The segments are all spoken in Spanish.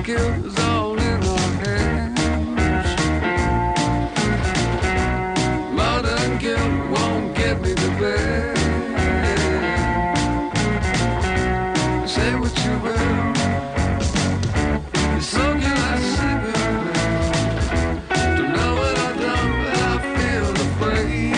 guilt is all in our hands. Modern guilt won't get me to bed. Say what you will. Smoke your last cigarette. Don't know what I've done, but I feel afraid.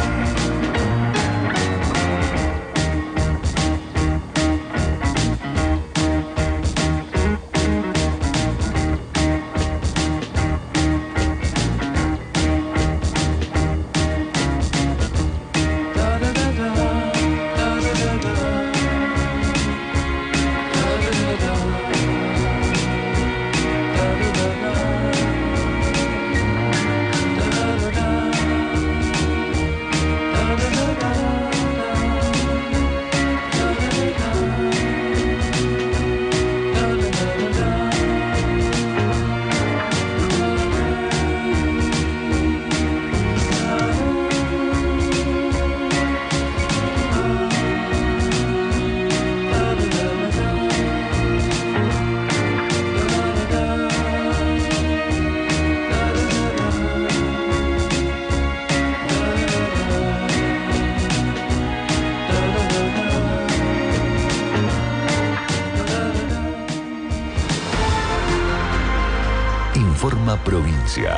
Informa Provincia.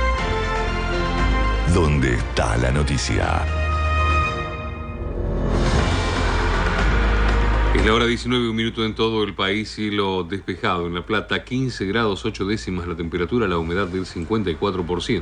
¿Dónde está la noticia? Es la hora 19, un minuto en todo el país, cielo despejado. En La Plata, 15 grados 8 décimas la temperatura, la humedad del 54%.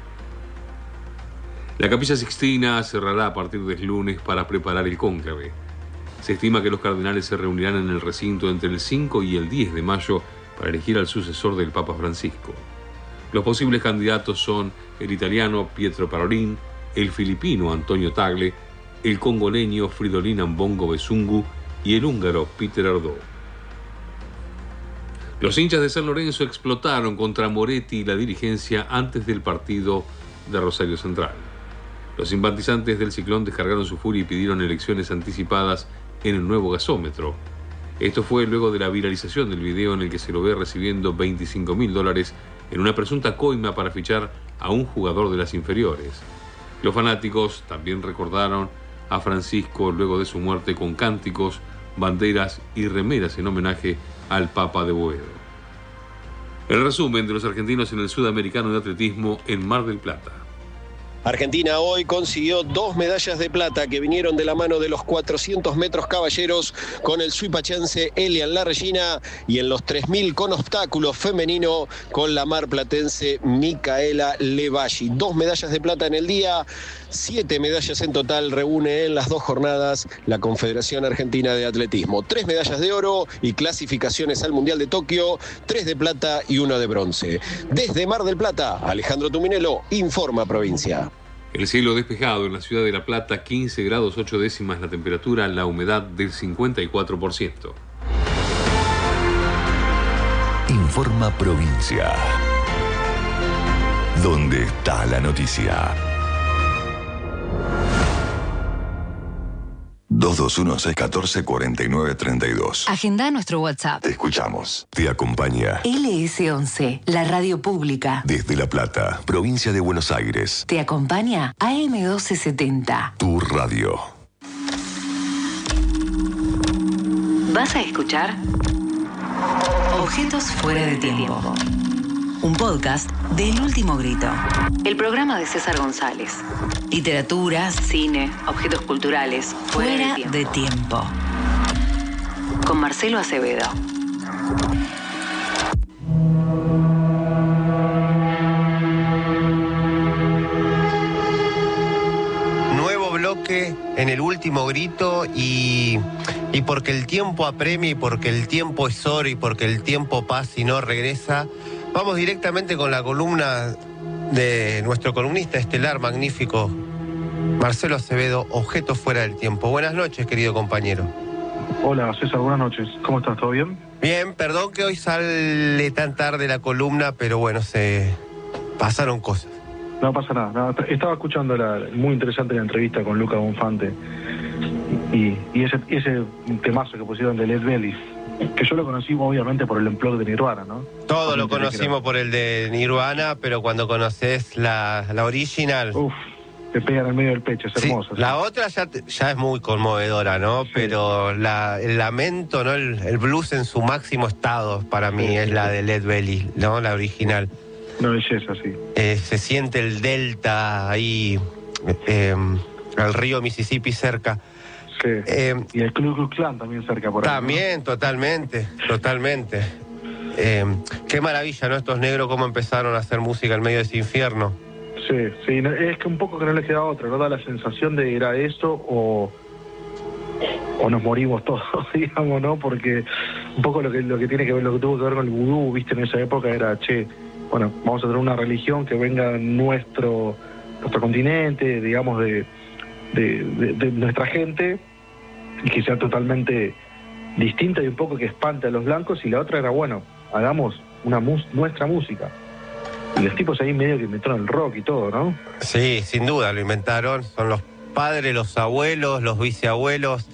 La Capilla Sixtina cerrará a partir del lunes para preparar el cónclave. Se estima que los cardenales se reunirán en el recinto entre el 5 y el 10 de mayo para elegir al sucesor del Papa Francisco. Los posibles candidatos son el italiano Pietro Parolin, el filipino Antonio Tagle, el congoleño Fridolin Ambongo Besungu y el húngaro Peter Ardò. Los hinchas de San Lorenzo explotaron contra Moretti y la dirigencia antes del partido de Rosario Central. Los simpatizantes del Ciclón descargaron su furia y pidieron elecciones anticipadas en el nuevo gasómetro. Esto fue luego de la viralización del video en el que se lo ve recibiendo $25.000 en una presunta coima para fichar a un jugador de las inferiores. Los fanáticos también recordaron a Francisco luego de su muerte con cánticos, banderas y remeras en homenaje al Papa de Boedo. El resumen de los argentinos en el Sudamericano de Atletismo en Mar del Plata. Argentina hoy consiguió 2 medallas de plata que vinieron de la mano de los 400 metros caballeros con el suipachense Elian Larregina y en los 3000 con obstáculos femenino con la marplatense Micaela Levalli. 2 medallas de plata en el día, 7 medallas en total reúne en las 2 jornadas la Confederación Argentina de Atletismo. 3 medallas de oro y clasificaciones al Mundial de Tokio, 3 de plata y 1 de bronce. Desde Mar del Plata, Alejandro Tuminelo, Informa Provincia. El cielo despejado en la ciudad de La Plata, 15 grados 8 décimas la temperatura, la humedad del 54%. Informa Provincia. ¿Dónde está la noticia? 221-614-4932. Agenda nuestro WhatsApp. Te escuchamos. Te acompaña LS11, la radio pública. desde La Plata, provincia de Buenos Aires. Te acompaña AM1270. Tu radio. Vas a escuchar Objetos fuera de tiempo. Un podcast del Último Grito. El programa de César González. Literatura, cine, objetos culturales fuera de tiempo. Con Marcelo Acevedo. Nuevo bloque en el Último Grito y porque el tiempo apremia y porque el tiempo es oro y porque el tiempo pasa y no regresa, vamos directamente con la columna de nuestro columnista estelar magnífico, Marcelo Acevedo, Objetos fuera del tiempo. Buenas noches, querido compañero. Hola, César, buenas noches. ¿Cómo estás? ¿Todo bien? Bien, perdón que hoy sale tan tarde la columna, pero bueno, se pasaron cosas. No pasa nada. Estaba escuchando muy interesante la entrevista con Luca Bonfante Y ese temazo que pusieron de Led Belly, que yo lo conocí obviamente por el Unplugged de Nirvana, ¿no? Todos lo conocimos por el de Nirvana, pero cuando conoces la original... Uf, te pegan en el medio del pecho, es Sí, hermoso. la otra ya es muy conmovedora, ¿no? Sí. Pero el lamento, ¿no? El blues en su máximo estado, para mí, Sí, es sí, la sí. de Led Belly, ¿no? La original. Una belleza, sí. Se siente el delta ahí, al río Mississippi cerca. Sí. Y el Ku Klux Klan también cerca por ahí. También, totalmente. Qué maravilla, ¿no? Estos negros cómo empezaron a hacer música en medio de ese infierno. Sí, no, es que un poco que no les queda otra, ¿no? Da la sensación de era eso o nos morimos todos, digamos, ¿no? Porque un poco lo que tiene que ver, lo que tuvo que ver con el vudú, viste, en esa época era, bueno, vamos a tener una religión que venga de nuestro continente, digamos, de nuestra gente, y que sea totalmente distinta y un poco que espante a los blancos, y la otra era, bueno, hagamos nuestra música. Y los tipos ahí medio que inventaron el rock y todo, ¿no? Sí, sin duda, lo inventaron. Son los padres, los abuelos, los bisabuelos.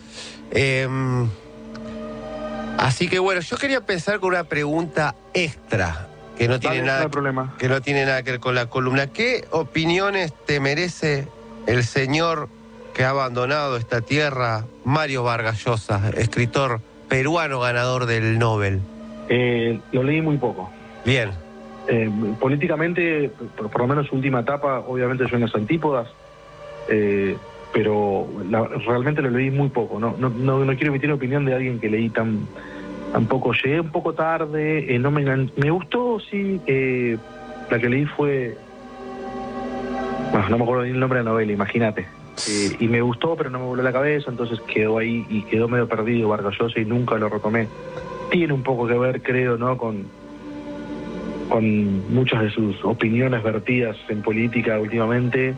Así que bueno, yo quería empezar con una pregunta extra, que no tiene Dale, no hay problema. que no tiene nada que ver con la columna. ¿Qué opiniones te merece el señor que ha abandonado esta tierra, Mario Vargas Llosa, escritor peruano ganador del Nobel? Lo leí muy poco. Bien. Políticamente, por lo menos su última etapa, obviamente yo en las antípodas, pero realmente lo leí muy poco. No quiero emitir opinión de alguien que leí tan poco. Llegué un poco tarde, me gustó, sí. La que leí fue... Bueno, no me acuerdo ni el nombre de la novela, imagínate. Y me gustó, pero no me voló la cabeza, entonces quedó ahí y quedó medio perdido Vargas Llosa y nunca lo retomé. Tiene un poco que ver, creo, ¿no? Con muchas de sus opiniones vertidas en política últimamente,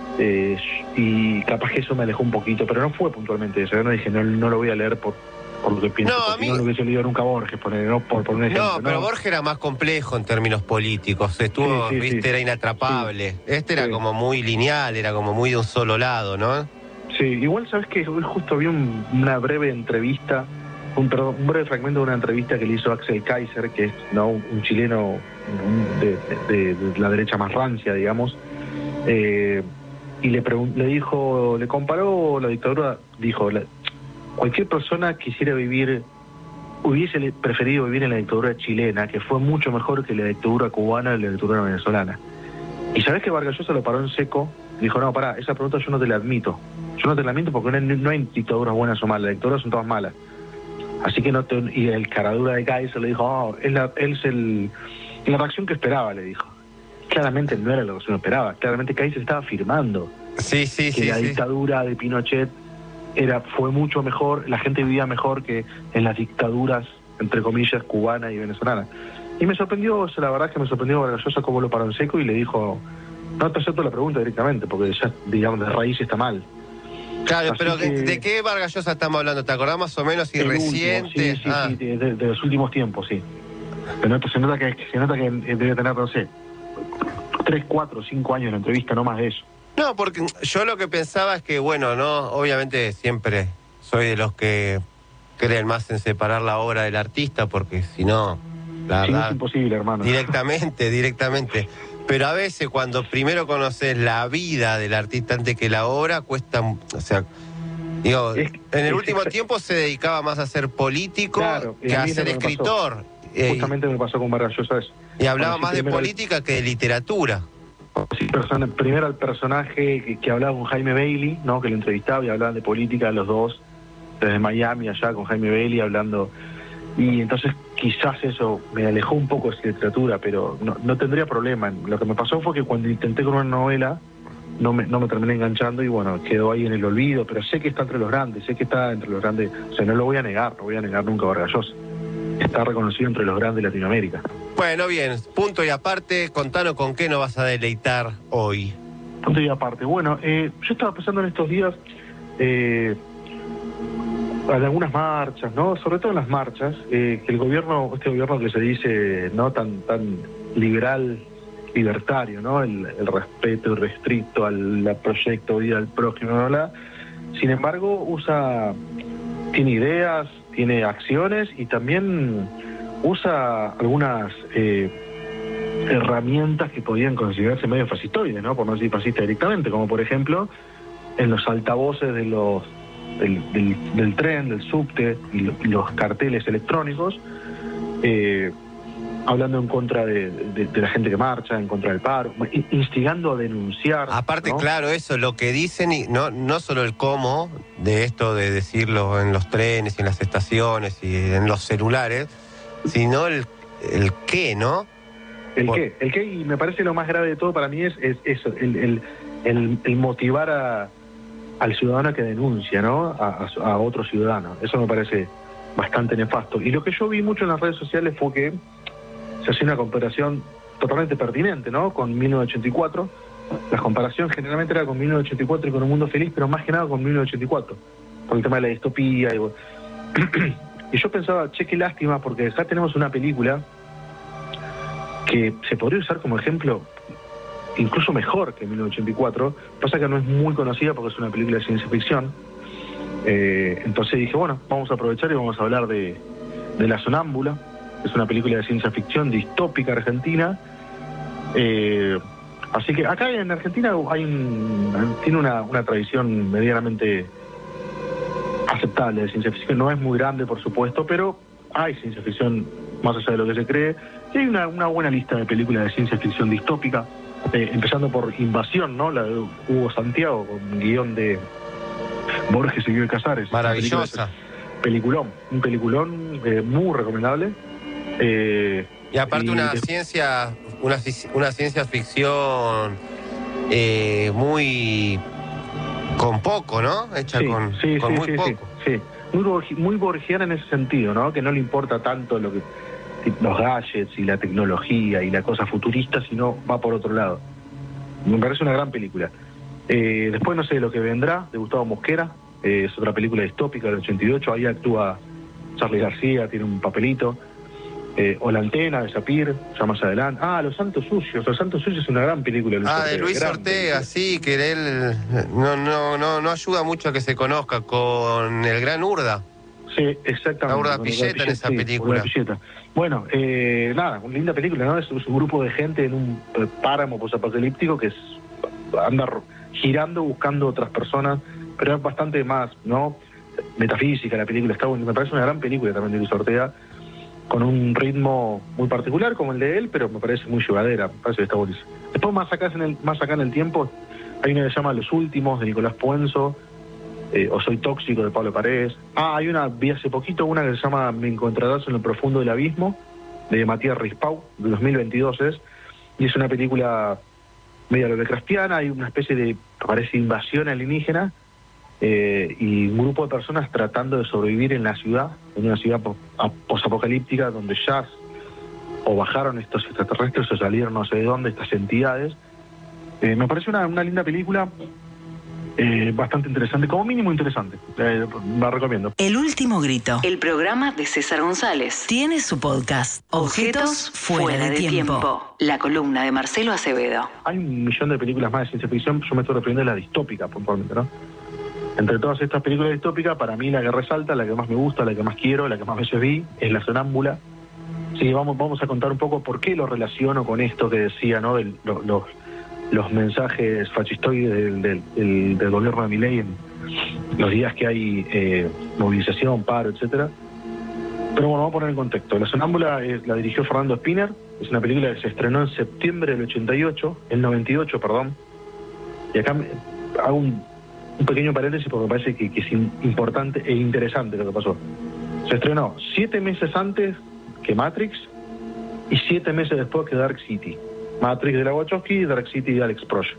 y capaz que eso me alejó un poquito, pero no fue puntualmente eso. Yo no dije, no lo voy a leer por lo que pienso, No, a mí... no lo hubiese leído nunca a Borges, por un ejemplo. No, pero Borges era más complejo en términos políticos. Estuvo, Sí, viste, era inatrapable. Sí. Era como muy lineal, era como muy de un solo lado, ¿no? Sí, igual sabes que hoy justo vi una breve entrevista, un breve fragmento de una entrevista que le hizo Axel Kaiser, que es, ¿no?, un chileno de la derecha más rancia, digamos, y le dijo, le comparó la dictadura, dijo, cualquier persona hubiese preferido vivir en la dictadura chilena, que fue mucho mejor que la dictadura cubana y la dictadura venezolana. Y sabés que Vargas Llosa lo paró en seco, dijo, no, pará, esa pregunta yo no te la admito. Yo no te la admito porque no hay dictaduras buenas o malas, las dictaduras son todas malas. Así que y el caradura de Kaiser le dijo, la reacción que esperaba, le dijo. Claramente no era lo que se esperaba, claramente Kaiser estaba afirmando que la dictadura de Pinochet fue mucho mejor, la gente vivía mejor que en las dictaduras, entre comillas, cubana y venezolana. Y me sorprendió, la verdad es que me sorprendió Vargas Llosa cómo lo paró en seco y le dijo, no te acepto la pregunta directamente, porque ya, digamos, de raíz está mal. Claro, Así pero que... ¿de qué Vargas Llosa estamos hablando? ¿Te acordás más o menos si reciente? Sí, de los últimos tiempos, sí. Pero se nota que debe tener, no sé, 3, 4, 5 años en la entrevista, no más de eso. No, porque yo lo que pensaba es que, bueno, no, obviamente siempre soy de los que creen más en separar la obra del artista, porque si no, la verdad... Es imposible, hermano. Directamente. Pero a veces cuando primero conoces la vida del artista antes que la obra, cuesta, o sea, digo, en el último tiempo se dedicaba más a ser político, claro, que a ser escritor. Justamente me pasó con Vargas Llosa eso. Y hablaba más de política que de literatura. Sí, primero el personaje que hablaba con Jaime Bailey, ¿no?, que lo entrevistaba y hablaban de política los dos, desde Miami allá con Jaime Bailey hablando. Y entonces quizás eso me alejó un poco de esa literatura, pero no tendría problema. Lo que me pasó fue que cuando intenté con una novela no me terminé enganchando y bueno, quedó ahí en el olvido, pero sé que está entre los grandes, o sea, no lo voy a negar nunca a Vargas Llosa. Está reconocido entre los grandes de Latinoamérica. Bueno, bien, punto y aparte, contanos con qué nos vas a deleitar hoy. Punto y aparte, bueno, yo estaba pensando en estos días en algunas marchas, ¿no? Sobre todo en las marchas, que este gobierno que se dice no tan liberal, libertario, ¿no? El respeto irrestricto al proyecto vida al prójimo, bla, bla, Sin embargo, tiene ideas, tiene acciones y también usa algunas herramientas que podían considerarse medio fascistoides, ¿no? Por no decir fascista directamente, como por ejemplo en los altavoces de del tren, del subte y los carteles electrónicos, hablando en contra de la gente que marcha, en contra del paro, instigando a denunciar. Aparte, ¿no? claro, eso, lo que dicen, y no solo el cómo de esto de decirlo en los trenes y en las estaciones y en los celulares, sino el qué, ¿no? El qué, y me parece lo más grave de todo para mí es eso, el motivar al ciudadano que denuncia, ¿no? A otro ciudadano. Eso me parece bastante nefasto. Y lo que yo vi mucho en las redes sociales fue que se hacía una comparación totalmente pertinente, ¿no? Con 1984. La comparación generalmente era con 1984 y con Un Mundo Feliz, pero más que nada con 1984, por el tema de la distopía. Y yo pensaba, che, qué lástima, porque acá tenemos una película que se podría usar como ejemplo incluso mejor que 1984. Pasa que no es muy conocida porque es una película de ciencia ficción. Entonces dije, bueno, vamos a aprovechar y vamos a hablar de La Sonámbula. Es una película de ciencia ficción distópica argentina. Así que acá en Argentina tiene una tradición medianamente aceptable de ciencia ficción. No es muy grande, por supuesto, pero hay ciencia ficción más allá de lo que se cree. Y hay una buena lista de películas de ciencia ficción distópica, empezando por Invasión, ¿no? La de Hugo Santiago, con guión de Borges y Guillermo Casares. Maravillosa. Un peliculón muy recomendable. Y aparte una ciencia ficción muy con poco, ¿no? Hecha con muy poco. Sí. Muy borgiana en ese sentido, ¿no? Que no le importa tanto los gadgets y la tecnología y la cosa futurista, sino va por otro lado. Me parece una gran película. Después, no sé, Lo que vendrá, de Gustavo Mosquera, es otra película distópica del 88, ahí actúa Charly García, tiene un papelito. O La Antena, de Sapir, ya más adelante. Los Santos Sucios. Los Santos Sucios es una gran película de Luis Ortega. De Luis Ortega, sí, que él no ayuda mucho a que se conozca con el gran Urda. Sí, exactamente. Urda Pilleta en esa película. Bueno, nada, una linda película, ¿no? Es un grupo de gente en un páramo posapocalíptico que anda girando buscando otras personas, pero es bastante más, ¿no? Metafísica la película, está buena. Me parece una gran película también de Luis Ortega, con un ritmo muy particular como el de él, pero me parece muy llevadera, me parece que está buenísimo. Después, más acá en el tiempo, hay una que se llama Los Últimos, de Nicolás Puenzo, o Soy Tóxico, de Pablo Paredes. Vi hace poquito una que se llama Me encontrarás en lo profundo del abismo, de Matías Rispau, de 2022 y es una película media lovecraftiana. Hay una especie de, parece, invasión alienígena, y un grupo de personas tratando de sobrevivir en la ciudad, en una ciudad posapocalíptica donde ya o bajaron estos extraterrestres o salieron no sé de dónde estas entidades. Me parece una linda película, bastante interesante, como mínimo interesante. La recomiendo. El Último Grito, el programa de César González, tiene su podcast Objetos Fuera de Tiempo, la columna de Marcelo Acevedo. Hay 1.000.000 de películas más de ciencia ficción, yo me estoy refiriendo a la distópica puntualmente, ¿no? Entre todas estas películas distópicas, para mí la que resalta, la que más me gusta, la que más quiero, la que más veces vi, es La Sonámbula. Sí, vamos a contar un poco por qué lo relaciono con esto que decía, ¿no? Los mensajes fascistoides del gobierno de Milei en los días que hay movilización, paro, etcétera. Pero bueno, vamos a poner en contexto. La Sonámbula la dirigió Fernando Spinner, es una película que se estrenó en septiembre del 98, perdón. Y acá hago un pequeño paréntesis porque me parece que es importante e interesante lo que pasó. Se estrenó 7 meses antes que Matrix y 7 meses después que Dark City. Matrix de la Wachowski y Dark City de Alex Proyas.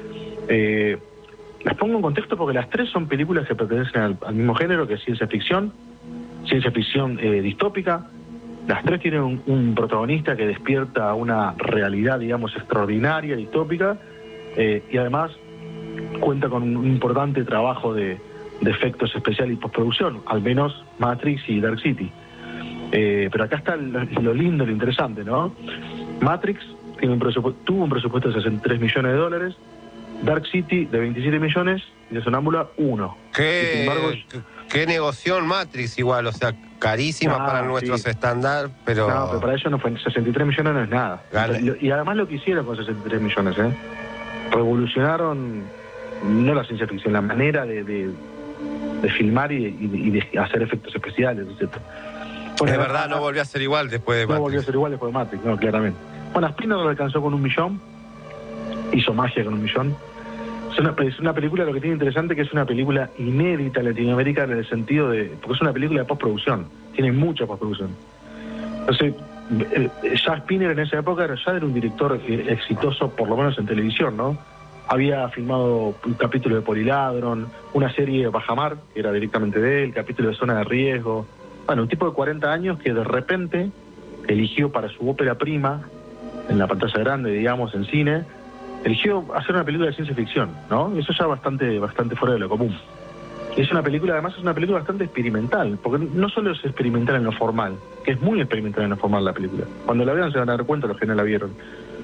Las pongo en contexto porque las tres son películas que pertenecen al mismo género, que es ciencia ficción distópica. Las tres tienen un protagonista que despierta una realidad, digamos, extraordinaria, distópica, y además cuenta con un importante trabajo de efectos especiales y postproducción, al menos Matrix y Dark City. Pero acá está lo lindo, lo interesante, ¿no? Matrix tuvo un presupuesto de $63 millones, Dark City de 27 millones y de Sonámbula 1. Sin embargo, Qué negoción Matrix igual, o sea, carísima para nuestros estándares, pero... No, pero para ellos no fue, 63 millones no es nada. Y además lo que hicieron con 63 millones, revolucionaron, no la ciencia ficción, la manera de filmar y de hacer efectos especiales, etc. Bueno, es verdad, no volvió a ser igual después de Matrix. No volvió a ser igual después de Matrix, no, claramente. Bueno, Spinner lo alcanzó con 1 millón, hizo magia con 1 millón. Es una película, lo que tiene interesante, que es una película inédita en Latinoamérica en el sentido de... Porque es una película de postproducción, tiene mucha postproducción. Entonces, ya Spinner en esa época ya era un director exitoso, por lo menos en televisión, ¿no? Había filmado un capítulo de Poliladron, una serie de Bajamar, que era directamente de él, capítulo de Zona de Riesgo. Bueno, un tipo de 40 años que de repente eligió para su ópera prima, en la pantalla grande, digamos, en cine, eligió hacer una película de ciencia ficción, ¿no? Eso ya bastante fuera de lo común. Es una película, además es una película bastante experimental, porque no solo es experimental en lo formal, que es muy experimental en lo formal la película. Cuando la vean se van a dar cuenta los que no la vieron.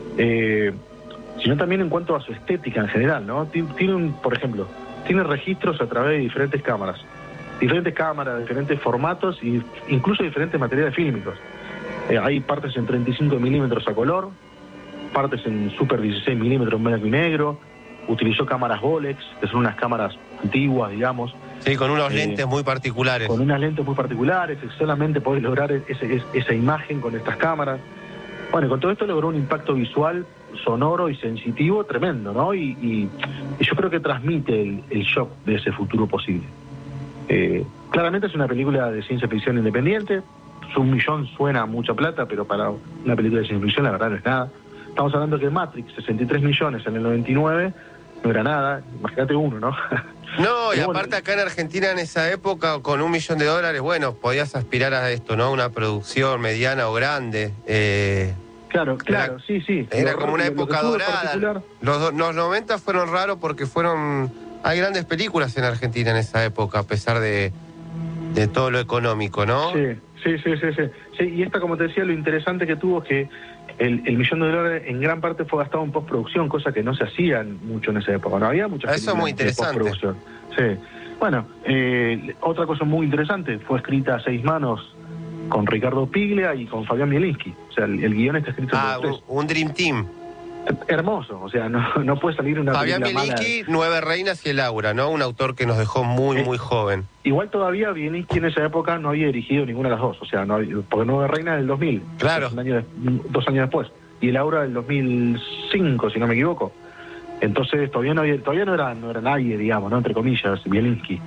Sino también en cuanto a su estética en general, ¿no? Tiene por ejemplo, tiene registros a través de diferentes cámaras, diferentes formatos e incluso diferentes materiales fílmicos. Hay partes en 35 milímetros a color, partes en Super 16 milímetros en blanco y negro. Utilizó cámaras Bolex, que son unas cámaras antiguas, digamos. Sí, con unos lentes muy particulares. Con unas lentes muy particulares, solamente podés lograr esa imagen con estas cámaras. Bueno, con todo esto logró un impacto visual, sonoro y sensitivo tremendo, ¿no? Y yo creo que transmite el shock de ese futuro posible. Claramente es una película de ciencia ficción independiente. 1 millón suena mucha plata, pero para una película de ciencia ficción la verdad no es nada. Estamos hablando que Matrix, 63 millones en el 99, no era nada. Imagínate uno, ¿no? No, y aparte acá en Argentina en esa época, con $1 millón, bueno, podías aspirar a esto, ¿no? Una producción mediana o grande. Claro, sí. Era como una época dorada. Los 90 fueron raros porque hay grandes películas en Argentina en esa época, a pesar de todo lo económico, ¿no? Sí, y esta, como te decía, lo interesante que tuvo es que el $1 millón en gran parte fue gastado en postproducción, cosa que no se hacía mucho en esa época. No había muchas películas. Eso es muy interesante. De postproducción. Sí. Bueno, otra cosa muy interesante, fue escrita a 6 manos con Ricardo Piglia y con Fabián Bielinski. O sea, el guión está escrito por los 3. Un Dream Team. Hermoso, o sea, no puede salir una Fabián Bielinski, 9 reinas y el Aura, ¿no? Un autor que nos dejó muy joven. Igual todavía Bielinski en esa época no había dirigido ninguna de las dos, o sea, porque 9 reinas del 2000. Claro. 2 años después. Y el Aura del 2005, si no me equivoco. Entonces todavía no era nadie, digamos, ¿no? Entre comillas, Bielinski.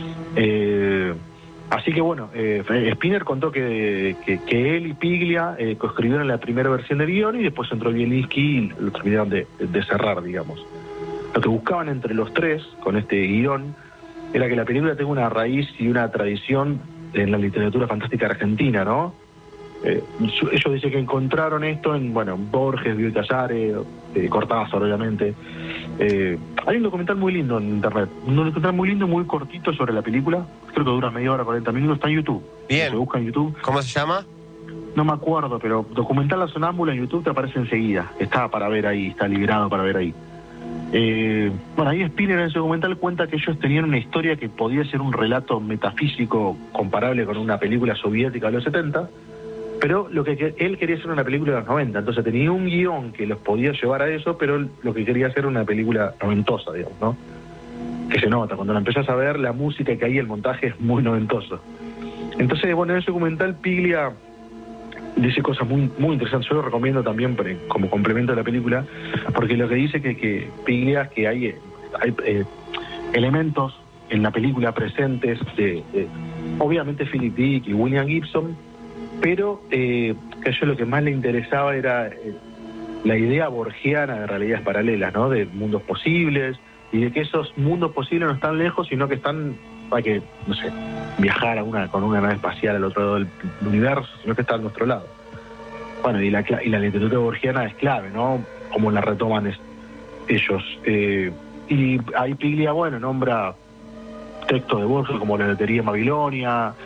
Así que bueno, Spinner contó que él y Piglia coescribieron la primera versión del guión y después entró Bielinski y lo terminaron de cerrar, digamos. Lo que buscaban entre los tres con este guión era que la película tenga una raíz y una tradición en la literatura fantástica argentina, ¿no? Ellos dicen que encontraron esto en Borges, Bioy Casares, Cortázar, obviamente. Hay un documental muy lindo en internet, un documental muy lindo, muy cortito sobre la película. Creo que dura media hora, 40 minutos, está en YouTube. Bien. Se busca en YouTube. ¿Cómo se llama? No me acuerdo, pero documental La Sonámbula en YouTube te aparece enseguida. Está para ver ahí, está liberado para ver ahí. Ahí Spinner en ese documental cuenta que ellos tenían una historia que podía ser un relato metafísico comparable con una película soviética de los 70, pero él quería hacer una película de los 90, entonces tenía un guión que los podía llevar a eso, pero lo que quería hacer era una película noventosa, digamos, ¿no? Que se nota, cuando la empezás a ver, la música que hay, el montaje es muy noventoso. Entonces, en ese documental Piglia dice cosas muy interesantes. Yo lo recomiendo también como complemento de la película, porque lo que dice que Piglia es que hay elementos en la película presentes de obviamente Philip Dick y William Gibson, pero que a ellos lo que más le interesaba era la idea borgiana de realidades paralelas, ¿no? De mundos posibles, y de que esos mundos posibles no están lejos, sino que hay que, no sé, viajar con una nave espacial al otro lado del universo, sino que está a nuestro lado. Bueno, y la literatura borgiana es clave, ¿no? Cómo la retoman ellos. Y ahí Piglia, nombra textos de Borges como La Lotería en Babilonia,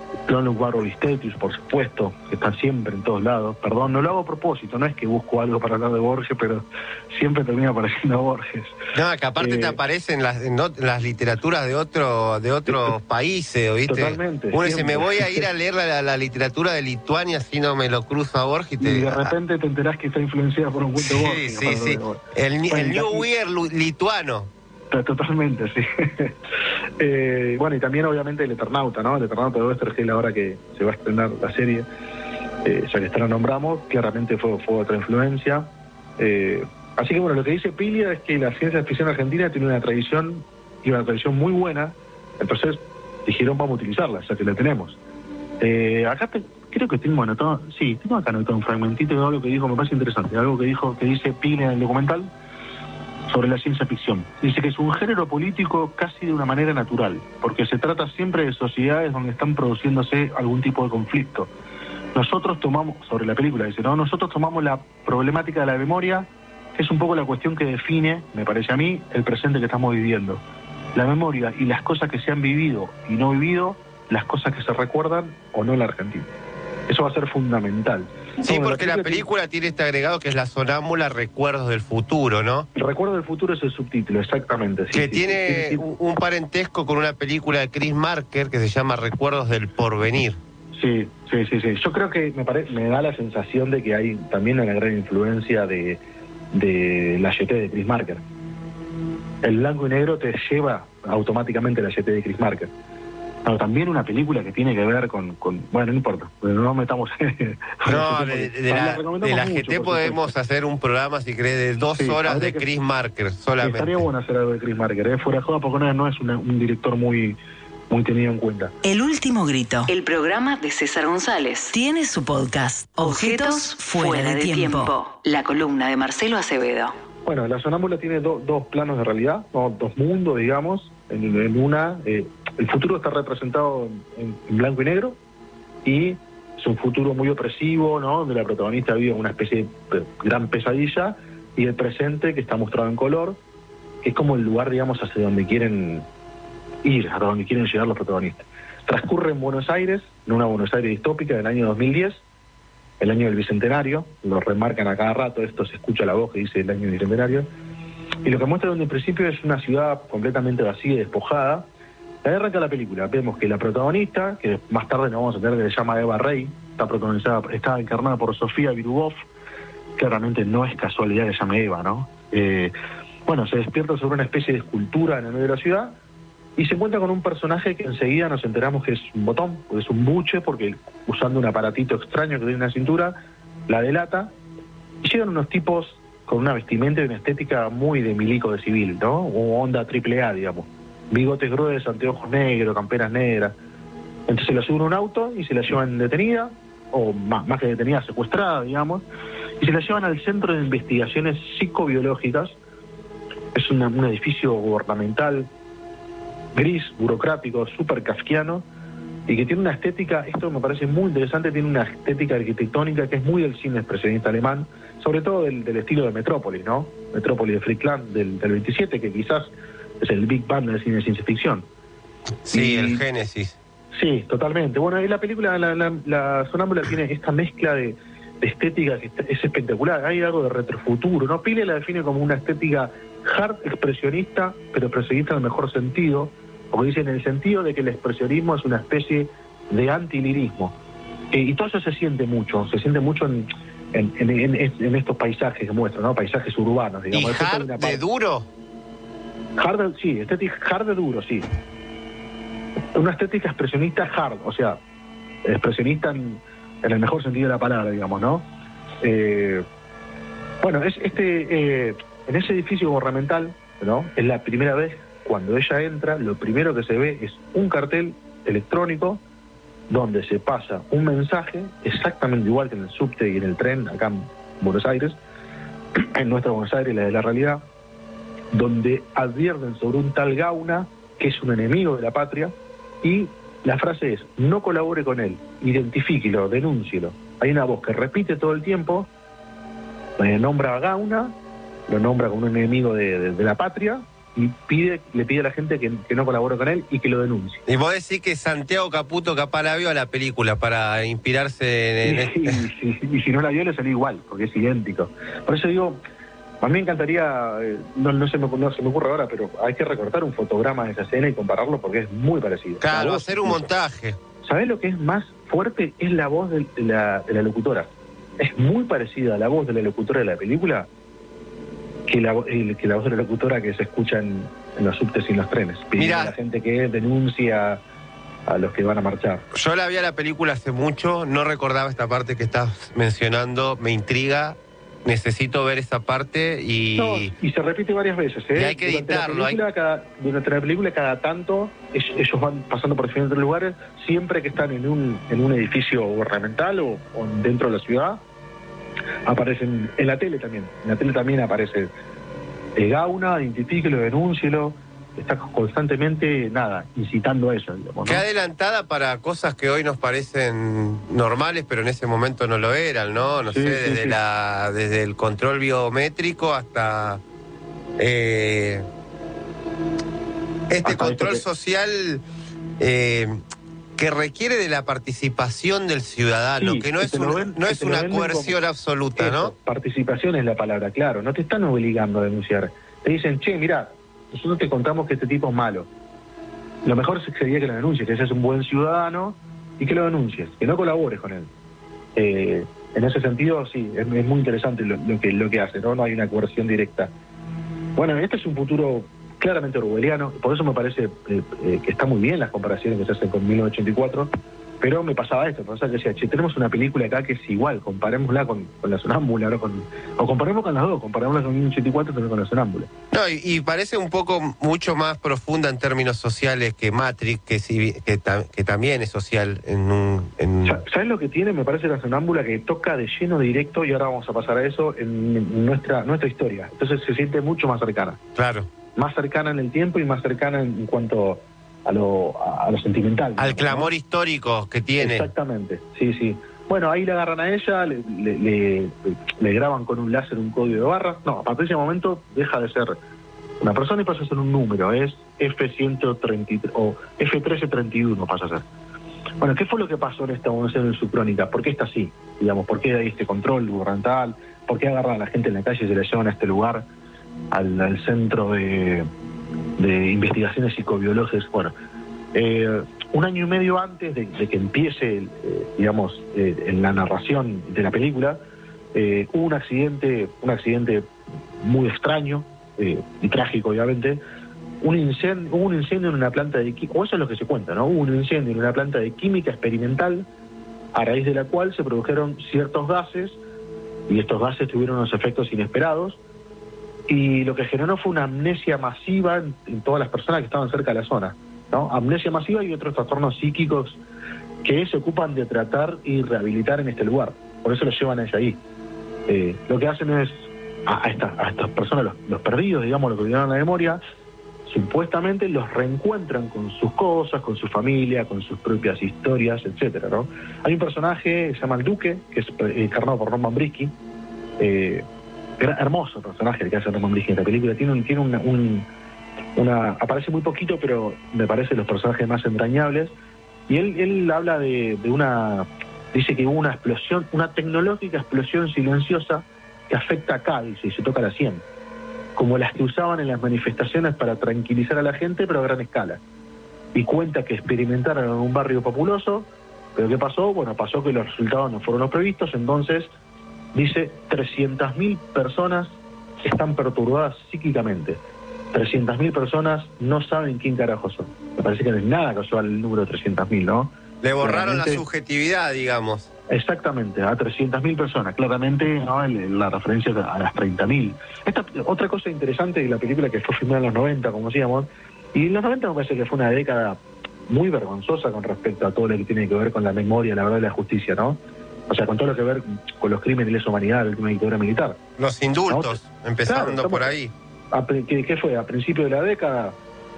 Jean-Luc Bartoli-Stetius, por supuesto, que está siempre en todos lados. Perdón, no lo hago a propósito, no es que busco algo para hablar de Borges, pero siempre termina apareciendo Borges. No, que aparte te aparecen las literaturas de otros países, ¿viste? Totalmente. Uno dice, siempre. me voy a ir a leer la literatura de Lituania si no me lo cruzo a Borges. Y de repente te enterás que está influenciada por un cuento de Borges. Sí. El New Weird lituano. Totalmente, sí. Bueno, y también obviamente el Eternauta, ¿no? El Eternauta de Oestergel, ahora que se va a estrenar la serie, ya que esta la nombramos, claramente fue otra influencia. Así que bueno, lo que dice Piglia es que la ciencia ficción argentina tiene una tradición muy buena, entonces dijeron vamos a utilizarla, ya que la tenemos. Acá creo que tengo anotado, sí, tengo acá anotado un fragmentito de algo que dijo, me parece interesante, algo que dice Piglia en el documental sobre la ciencia ficción. Dice que es un género político casi de una manera natural, porque se trata siempre de sociedades donde están produciéndose algún tipo de conflicto. Nosotros tomamos, sobre la película dice, ¿no? Nosotros tomamos la problemática de la memoria, que es un poco la cuestión que define, me parece a mí, el presente que estamos viviendo. La memoria y las cosas que se han vivido y no vivido, las cosas que se recuerdan o no en la Argentina. Eso va a ser fundamental. Sí, porque la película tiene este agregado que es La sonámbula Recuerdos del Futuro, ¿no? El Recuerdo del Futuro es el subtítulo, exactamente. Sí, que tiene un parentesco con una película de Chris Marker que se llama Recuerdos del Porvenir. Sí. Yo creo que me da la sensación de que hay también una gran influencia de la YT de Chris Marker. El blanco y negro te lleva automáticamente a la YT de Chris Marker. Pero también una película que tiene que ver con bueno, no importa, no metamos... No, de la GT podemos hacer un programa, si querés, de 2 horas de Chris Marker solamente. Estaría bueno hacer algo de Chris Marker, fuera de joda, porque no es un director muy tenido en cuenta. El último grito. El programa de César González. Tiene su podcast, Objetos Fuera de Tiempo. La columna de Marcelo Acevedo. Bueno, la sonámbula tiene dos planos de realidad, ¿no? 2 mundos, digamos. En una, el futuro está representado en blanco y negro, y es un futuro muy opresivo, ¿no? Donde la protagonista vive una especie de gran pesadilla, y el presente, que está mostrado en color, que es como el lugar, digamos, hacia donde quieren ir, a donde quieren llegar los protagonistas. Transcurre en Buenos Aires, en una Buenos Aires distópica del año 2010, el año del Bicentenario, lo remarcan a cada rato, esto se escucha la voz que dice el año del Bicentenario, y lo que muestra desde el principio es una ciudad completamente vacía y despojada. Ahí arranca la película, vemos que la protagonista, que más tarde nos vamos a enterar que se llama Eva Rey, está encarnada por Sofía Virubov, claramente no es casualidad que se llame Eva, ¿no? Bueno, se despierta sobre una especie de escultura en el medio de la ciudad, y se encuentra con un personaje que enseguida nos enteramos que es un botón, es un buche, porque usando un aparatito extraño que tiene en la cintura, la delata, y llegan unos tipos con una vestimenta y una estética muy de milico de civil, ¿no? O onda AAA, digamos. Bigotes gruesos, anteojos negros, camperas negras. Entonces la suben a un auto y se la llevan detenida, o más que detenida, secuestrada, digamos, y se la llevan al Centro de Investigaciones Psicobiológicas. Es un edificio gubernamental, gris, burocrático, súper kafkiano, y que tiene una estética, esto me parece muy interesante, tiene una estética arquitectónica que es muy del cine expresionista alemán, sobre todo del estilo de Metrópolis, ¿no? Metrópolis de Friedland del 27, que quizás es el Big Bang del cine de ciencia ficción. Sí, el Génesis. Sí, totalmente. Bueno, y la película, la sonámbula tiene esta mezcla de estética que es espectacular. Hay algo de retrofuturo, ¿no? Pile la define como una estética hard expresionista, pero expresionista en el mejor sentido, porque dice en el sentido de que el expresionismo es una especie de antilirismo. Y todo eso se siente mucho en estos paisajes que muestran, ¿no? Paisajes urbanos, digamos. ¿Y hard de duro? Sí, estética hard de duro, sí. Una estética expresionista hard, o sea, expresionista en el mejor sentido de la palabra, digamos, ¿no? Bueno, en ese edificio gubernamental, ¿no? Es la primera vez cuando ella entra, lo primero que se ve es un cartel electrónico donde se pasa un mensaje exactamente igual que en el subte y en el tren acá en Buenos Aires, en nuestra Buenos Aires, la de la realidad, donde advierten sobre un tal Gauna que es un enemigo de la patria, y la frase es: no colabore con él, identifíquelo, denúncielo. Hay una voz que repite todo el tiempo, nombra a Gauna, lo nombra como un enemigo de la patria, y le pide a la gente que no colabore con él y que lo denuncie. Y vos decís que Santiago Caputo capaz la vio a la película para inspirarse en... Sí, y si no la vio le salió igual, porque es idéntico. Por eso digo, a mí me encantaría, no se me ocurre ahora, pero hay que recortar un fotograma de esa escena y compararlo porque es muy parecido. Claro, hacer un montaje. ¿Sabés lo que es más fuerte? Es la voz de la locutora. Es muy parecida a la voz de la locutora de la película que la voz de la locutora que se escucha en los subtes y en los trenes. Pidiendo a la gente que denuncia a los que van a marchar. Yo la vi a la película hace mucho, no recordaba esta parte que estás mencionando, me intriga, necesito ver esa parte y... No, y se repite varias veces, ¿eh? Y hay que editarlo. Durante la película, cada tanto, ellos van pasando por diferentes lugares, siempre que están en un edificio gubernamental o dentro de la ciudad, aparecen en la tele también. En la tele también aparece Gauna, identifíquelo, denúncielo. Está constantemente, incitando a eso, digamos, ¿no? Qué adelantada para cosas que hoy nos parecen normales, pero en ese momento no lo eran, ¿no? No sé, desde el control biométrico hasta control social que requiere de la participación del ciudadano, que no es una coerción absoluta, ¿no? Participación es la palabra, claro. No te están obligando a denunciar. Te dicen, che, mirá, nosotros te contamos que este tipo es malo. Lo mejor sería que lo denuncies, que seas un buen ciudadano y que lo denuncies, que no colabores con él. En ese sentido, sí, es muy interesante lo que hace, ¿no? No hay una coerción directa. Bueno, este es un futuro claramente orwelliano, por eso me parece que está muy bien las comparaciones que se hacen con 1984, pero me pasaba esto, que decía, che, tenemos una película acá que es igual, comparémosla con La Sonámbula, ¿no? O comparemos con las dos, comparémosla con 1984 pero con La Sonámbula. No, y parece un poco mucho más profunda en términos sociales que Matrix, que también es social ¿Sabes lo que tiene? Me parece La Sonámbula, que toca de lleno directo, y ahora vamos a pasar a eso, en nuestra historia. Entonces se siente mucho más cercana. Claro. Más cercana en el tiempo y más cercana en cuanto a lo sentimental. Al clamor histórico que tiene. Exactamente, sí. Bueno, ahí le agarran a ella, le graban con un láser un código de barras. No, a partir de ese momento deja de ser una persona y pasa a ser un número. Es F133 o F1331 pasa a ser. Bueno, ¿qué fue lo que pasó en esta en su crónica? ¿Por qué está así? Digamos, ¿por qué hay este control gubernamental? ¿Por qué agarran a la gente en la calle y se la llevan a este lugar? Al centro de investigaciones psicobiológicas. Bueno, un año y medio antes de que empiece, en la narración de la película, hubo un accidente muy extraño y trágico, obviamente. Hubo un incendio en una planta de química, o eso es lo que se cuenta, ¿no? Hubo un incendio en una planta de química experimental, a raíz de la cual se produjeron ciertos gases, y estos gases tuvieron unos efectos inesperados. Y lo que generó fue una amnesia masiva en todas las personas que estaban cerca de la zona, ¿no? Amnesia masiva y otros trastornos psíquicos que se ocupan de tratar y rehabilitar en este lugar. Por eso los llevan a ella ahí. Lo que hacen es a estas personas, los perdidos, digamos, los que olvidaron la memoria, supuestamente los reencuentran con sus cosas, con su familia, con sus propias historias, etcétera, ¿no? Hay un personaje que se llama el Duque, que es encarnado por Norman Brisky, hermoso personaje el que hace Norman Brisky en esta película. Tiene una aparece muy poquito, pero me parece los personajes más entrañables. Y él habla dice que hubo una explosión, una tecnológica explosión silenciosa que afecta a Cádiz y se toca la 100, como las que usaban en las manifestaciones para tranquilizar a la gente, pero a gran escala. Y cuenta que experimentaron en un barrio populoso, pero ¿qué pasó? Bueno, pasó que los resultados no fueron los previstos, entonces dice 300.000 personas están perturbadas psíquicamente. 300.000 personas no saben quién carajo son. Me parece que no es nada casual el número de 300.000, ¿no? Le borraron la subjetividad, digamos. Exactamente, a 300.000 personas. Claramente, ¿no? La referencia a las 30.000. Otra cosa interesante de la película, que fue filmada en los 90, como decíamos, y en los 90 me parece que fue una década muy vergonzosa con respecto a todo lo que tiene que ver con la memoria, la verdad y la justicia, ¿no? O sea, con todo lo que ver con los crímenes de lesa humanidad, la última dictadura militar. Los indultos, empezando por ahí. ¿Qué fue? A principios de la década,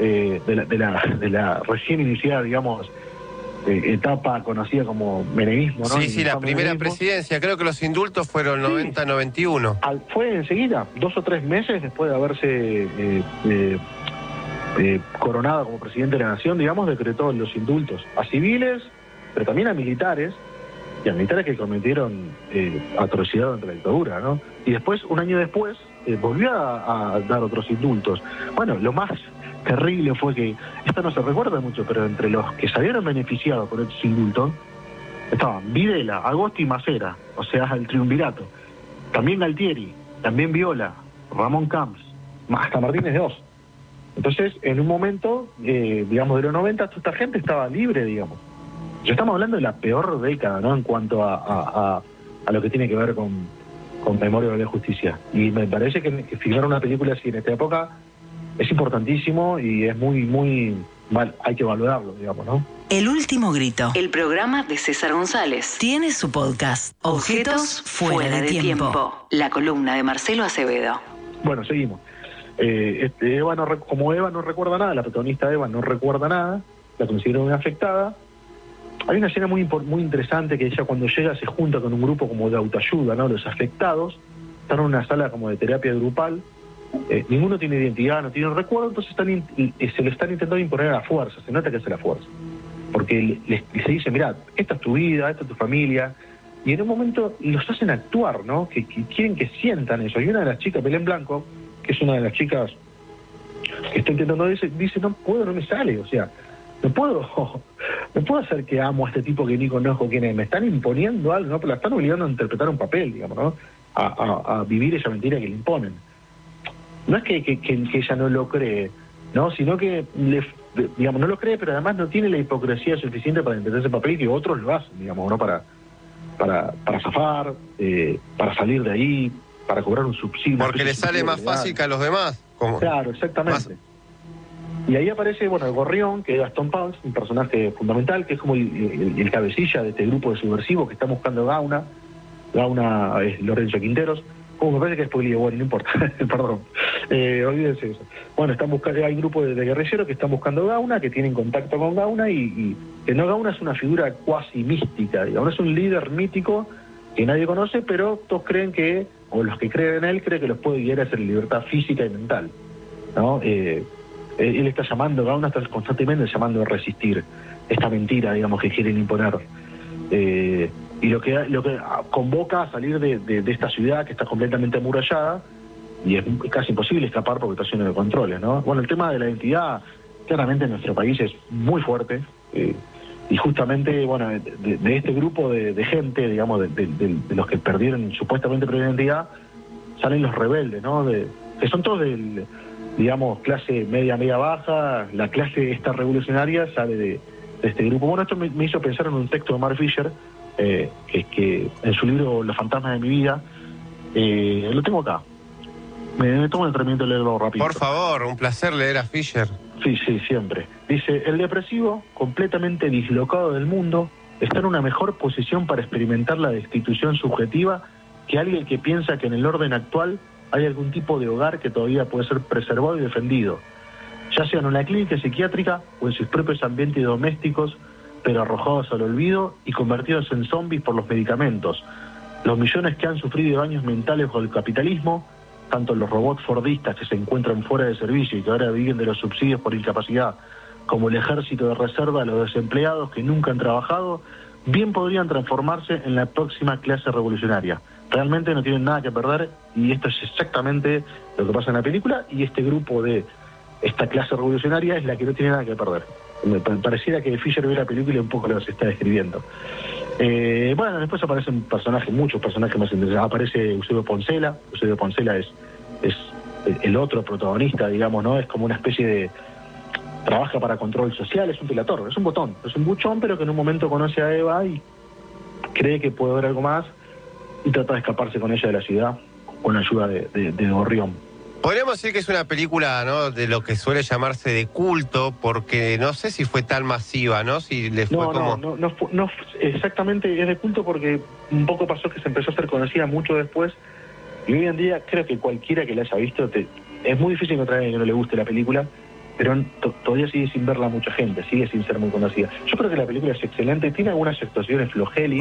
de la recién iniciada, digamos, etapa conocida como menemismo, ¿no? Sí, la primera presidencia, creo que los indultos fueron 90-91. Fue enseguida, 2 o 3 meses después de haberse coronado como presidente de la nación, digamos, decretó los indultos a civiles, pero también a militares, y a militares que cometieron atrocidades durante la dictadura, ¿no? Y después, un año después, volvió a dar otros indultos. Bueno, lo más terrible fue que, esto no se recuerda mucho, pero entre los que salieron beneficiados por estos indultos, estaban Videla, Agosti y Macera, o sea, el triunvirato. También Galtieri, también Viola, Ramón Camps, hasta Martínez de Oz. Entonces, en un momento, digamos, de los 90, toda esta gente estaba libre, digamos. Ya estamos hablando de la peor década, ¿no?, en cuanto a lo que tiene que ver con memoria de la justicia. Y me parece que filmar una película así en esta época es importantísimo y es muy, muy mal, hay que valorarlo, digamos, ¿no? El último grito. El programa de César González tiene su podcast Objetos fuera de tiempo. La columna de Marcelo Acevedo. Bueno, seguimos. Eva como Eva no recuerda nada, la protagonista Eva no recuerda nada, la considera una afectada. Hay una escena muy interesante que ella cuando llega se junta con un grupo como de autoayuda, ¿no? Los afectados están en una sala como de terapia grupal. Ninguno tiene identidad, no tiene recuerdo, entonces se lo están intentando imponer a la fuerza. Se nota que es a la fuerza, porque se dice, mirá, esta es tu vida, esta es tu familia, y en un momento los hacen actuar, ¿no? Que quieren que sientan eso. Y una de las chicas, Belén Blanco, que es una de las chicas que está intentando, dice, no puedo, no me sale, o sea, no puedo hacer que amo a este tipo que ni conozco quién es, me están imponiendo algo, ¿no? Pero la están obligando a interpretar un papel, digamos, ¿no? A vivir esa mentira que le imponen. No es que ella no lo cree, ¿no? Sino que, digamos, no lo cree, pero además no tiene la hipocresía suficiente para entender ese papel y que otros lo hacen, digamos, ¿no? Para zafar, para salir de ahí, para cobrar un subsidio. Porque le sale más fácil que a los demás. ¿Cómo? Claro, exactamente. Y ahí aparece, bueno, el Gorrión, que es Gastón Pans, un personaje fundamental, que es como el cabecilla de este grupo de subversivos que está buscando Gauna. Gauna es Lorenzo Quinteros. Me parece que es spoiler, bueno, no importa, perdón, olvídense eso. Bueno, hay un grupo de guerrilleros que están buscando Gauna, que tienen contacto con Gauna, y que no, Gauna es una figura cuasi mística, digamos, es un líder mítico que nadie conoce, pero todos creen que, o los que creen en él, creen que los puede guiar hacia la libertad física y mental, ¿no? Él está llamando, Gauna está constantemente llamando a resistir esta mentira, digamos, que quieren imponer. Y lo que convoca a salir de esta ciudad que está completamente amurallada, y es casi imposible escapar porque está lleno de controles, ¿no? Bueno, el tema de la identidad, claramente en nuestro país es muy fuerte, y justamente, bueno, de este grupo de gente, digamos, de los que supuestamente perdieron identidad, salen los rebeldes, ¿no? Que son todos digamos, clase media baja. La clase esta revolucionaria sale de este grupo. Bueno, esto me hizo pensar en un texto de Mark Fisher, que en su libro Los fantasmas de mi vida, lo tengo acá. Me tomo el atrevimiento de leerlo rápido. Por favor, un placer leer a Fisher. Sí, siempre. Dice, el depresivo, completamente dislocado del mundo, está en una mejor posición para experimentar la destitución subjetiva que alguien que piensa que en el orden actual hay algún tipo de hogar que todavía puede ser preservado y defendido, ya sea en una clínica psiquiátrica o en sus propios ambientes domésticos, pero arrojados al olvido y convertidos en zombies por los medicamentos. Los millones que han sufrido daños mentales por el capitalismo, tanto los robots fordistas que se encuentran fuera de servicio y que ahora viven de los subsidios por incapacidad, como el ejército de reserva de los desempleados que nunca han trabajado, bien podrían transformarse en la próxima clase revolucionaria. Realmente no tienen nada que perder, y esto es exactamente lo que pasa en la película, y este grupo de esta clase revolucionaria es la que no tiene nada que perder. Me pareciera que Fisher ve la película y un poco lo se está describiendo. Bueno, después aparecen muchos personajes más interesantes. Aparece Eusebio Poncela. Eusebio Poncela es el otro protagonista, digamos, ¿no? Es como una especie de... Trabaja para control social, es un delator, es un botón, es un buchón, pero que en un momento conoce a Eva y cree que puede haber algo más y trata de escaparse con ella de la ciudad con la ayuda de Gorrión. Podríamos decir que es una película, ¿no?, de lo que suele llamarse de culto, porque no sé si fue tan masiva, ¿no? Si le fue no, exactamente es de culto porque un poco pasó que se empezó a hacer conocida mucho después, y hoy en día creo que cualquiera que la haya visto, es muy difícil encontrar a alguien que no le guste la película, pero todavía sigue sin verla mucha gente, sigue sin ser muy conocida. Yo creo que la película es excelente, tiene algunas actuaciones flojelis,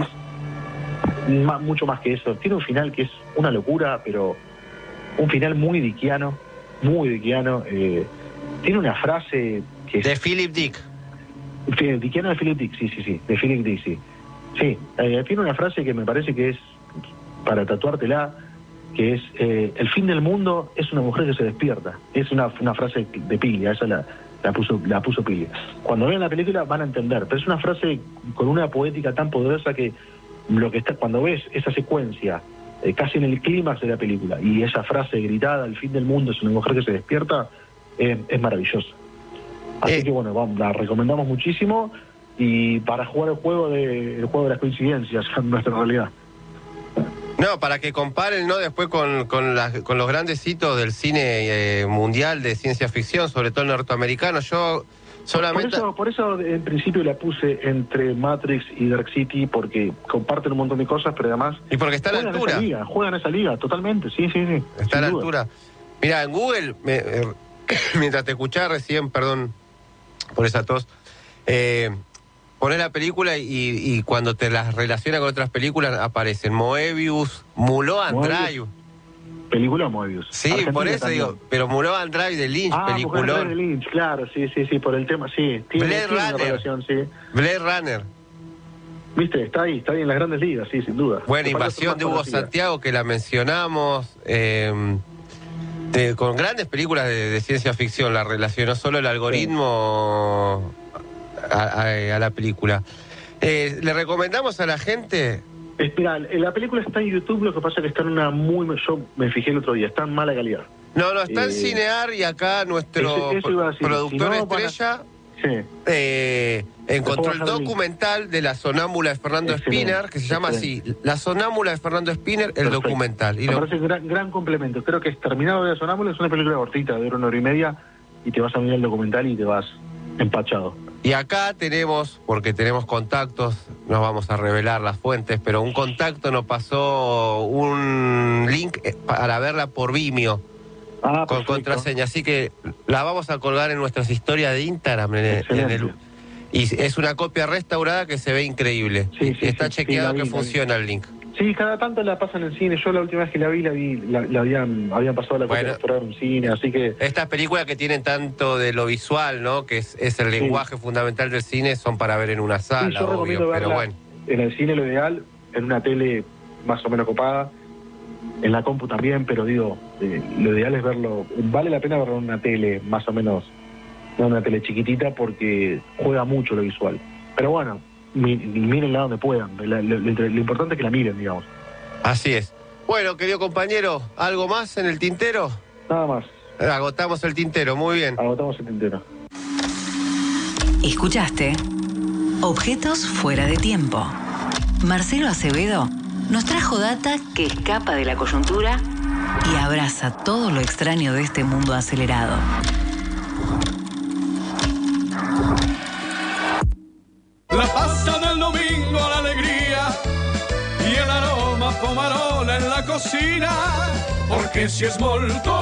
mucho más que eso. Tiene un final que es una locura, pero un final muy dickiano, tiene una frase que es... De Philip Dick. Dickiano de Philip Dick, sí, de Philip Dick, sí. Sí, tiene una frase que me parece que es, para tatuártela, que es, el fin del mundo es una mujer que se despierta. Es una frase de Piglia, esa la puso Piglia. Cuando vean la película van a entender, pero es una frase con una poética tan poderosa que cuando ves esa secuencia, casi en el clímax de la película, y esa frase gritada, el fin del mundo es una mujer que se despierta, es maravillosa. Así que bueno, la recomendamos muchísimo, y para jugar el juego de las coincidencias en nuestra realidad. No, para que comparen, ¿no? Después con los grandes hitos del cine mundial de ciencia ficción, sobre todo el norteamericano. Yo solamente... Por eso en principio la puse entre Matrix y Dark City, porque comparten un montón de cosas, pero además... Y porque está a la altura. Juegan esa liga, totalmente, sí. Está a la altura. Mira, en Google, mientras te escuchaba recién, perdón por esa tos, pones la película y cuando te las relaciona con otras películas aparecen Moebius, Mulholland Drive. Película Moebius. Sí, Argentina por eso también. Digo, pero Mulholland Drive de Lynch, peliculón. Mulholland Drive de Lynch, claro, sí, por el tema, sí. Blade una Runner. relación, sí. Blade Runner. Viste, está ahí en las grandes ligas, sí, sin duda. Bueno, Invasión de Hugo Santiago, que la mencionamos, con grandes películas de ciencia ficción, la relacionó solo el algoritmo a la película. ¿Le recomendamos a la gente? Espera, la película está en YouTube, lo que pasa es que está en una yo me fijé el otro día, está en mala calidad. No, está en Cinear, y acá nuestro eso iba a decir. productor Si no, estrella sí. encontró el documental de La Sonámbula de Fernando Spinner, que se llama así, La Sonámbula de Fernando Spinner, el documental. Me parece gran complemento. Creo que es terminado de La Sonámbula, es una película cortita, de 1 hora y media, y te vas a mirar el documental y te vas empachado. Y acá tenemos, porque tenemos contactos, no vamos a revelar las fuentes, pero un contacto nos pasó un link para verla por Vimeo, con contraseña, así que la vamos a colgar en nuestras historias de Instagram. Y es una copia restaurada que se ve increíble. Está chequeado que funciona el link. Sí, cada tanto la pasan en el cine. Yo la última vez que la habían pasado la copia restaurada en un cine, así que... Estas películas que tienen tanto de lo visual, ¿no? Que es el lenguaje fundamental del cine, son para ver en una sala, yo recomiendo pero bueno. En el cine lo ideal, en una tele más o menos copada, en la compu también, pero digo, lo ideal es verlo, vale la pena verlo en una tele más o menos, no una tele chiquitita, porque juega mucho lo visual. Pero bueno, mírenla donde puedan, lo importante es que la miren, digamos. Así es. Bueno, querido compañero, ¿algo más en el tintero? Nada más. Agotamos el tintero, muy bien. Agotamos el tintero. ¿Escuchaste? Objetos fuera de tiempo. Marcelo Acevedo nos trajo data que escapa de la coyuntura y abraza todo lo extraño de este mundo acelerado. La pasta del domingo, la alegría y el aroma pomarola en la cocina, porque si es molto,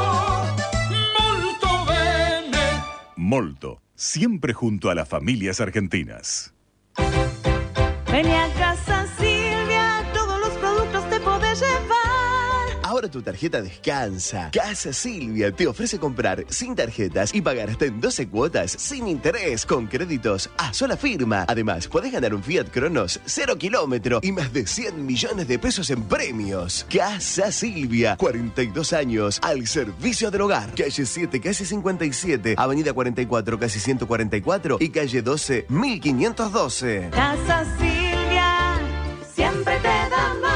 molto bene. Molto, siempre junto a las familias argentinas. Vení a Casa Silvia, todos los productos te podés llevar. Ahora tu tarjeta descansa. Casa Silvia te ofrece comprar sin tarjetas y pagar hasta en 12 cuotas sin interés con créditos a sola firma. Además, podés ganar un Fiat Cronos 0 kilómetro y más de 100 millones de pesos en premios. Casa Silvia, 42 años al servicio del hogar. Calle 7, calle 57, Avenida 44, calle 144 y calle 12, 1512. Casa Silvia, siempre te da más.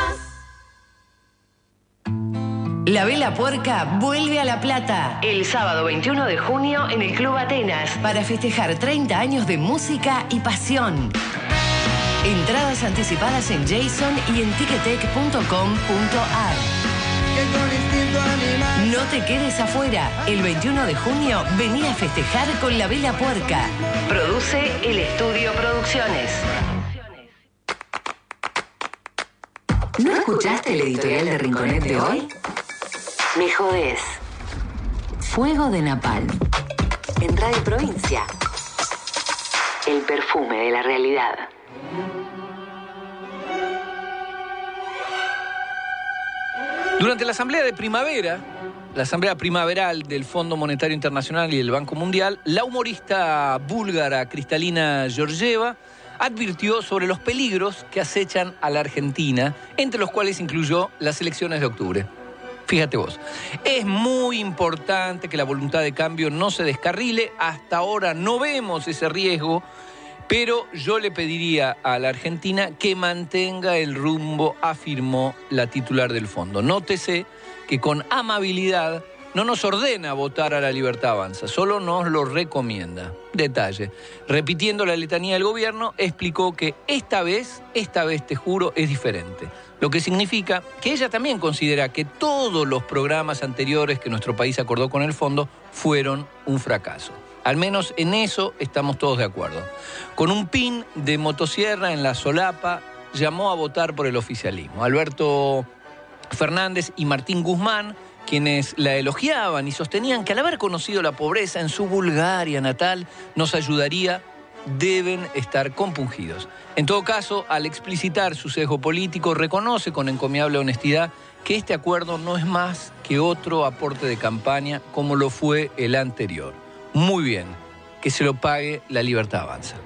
La Vela Puerca vuelve a La Plata el sábado 21 de junio en el Club Atenas para festejar 30 años de música y pasión. Entradas anticipadas en Jason y en ticketek.com.ar. No te quedes afuera. El 21 de junio vení a festejar con La Vela Puerca. Produce El Estudio Producciones. ¿No escuchaste el editorial de Rinconet de hoy? Me jodés. Fuego de Napalm. En Radio Provincia. El perfume de la realidad. Durante la asamblea de primavera, la asamblea primaveral del Fondo Monetario Internacional y el Banco Mundial, la humorista búlgara Kristalina Georgieva advirtió sobre los peligros que acechan a la Argentina, entre los cuales incluyó las elecciones de octubre. Fíjate vos, es muy importante que la voluntad de cambio no se descarrile. Hasta ahora no vemos ese riesgo, pero yo le pediría a la Argentina que mantenga el rumbo, afirmó la titular del fondo. Nótese que con amabilidad no nos ordena votar a La Libertad Avanza, solo nos lo recomienda. Detalle, repitiendo la letanía del gobierno, explicó que esta vez te juro, es diferente. Lo que significa que ella también considera que todos los programas anteriores que nuestro país acordó con el fondo fueron un fracaso. Al menos en eso estamos todos de acuerdo. Con un pin de motosierra en la solapa, llamó a votar por el oficialismo. Alberto Fernández y Martín Guzmán, quienes la elogiaban y sostenían que al haber conocido la pobreza en su Bulgaria natal nos ayudaría, deben estar compungidos. En todo caso, al explicitar su sesgo político, reconoce con encomiable honestidad que este acuerdo no es más que otro aporte de campaña como lo fue el anterior. Muy bien, que se lo pague La Libertad Avanza.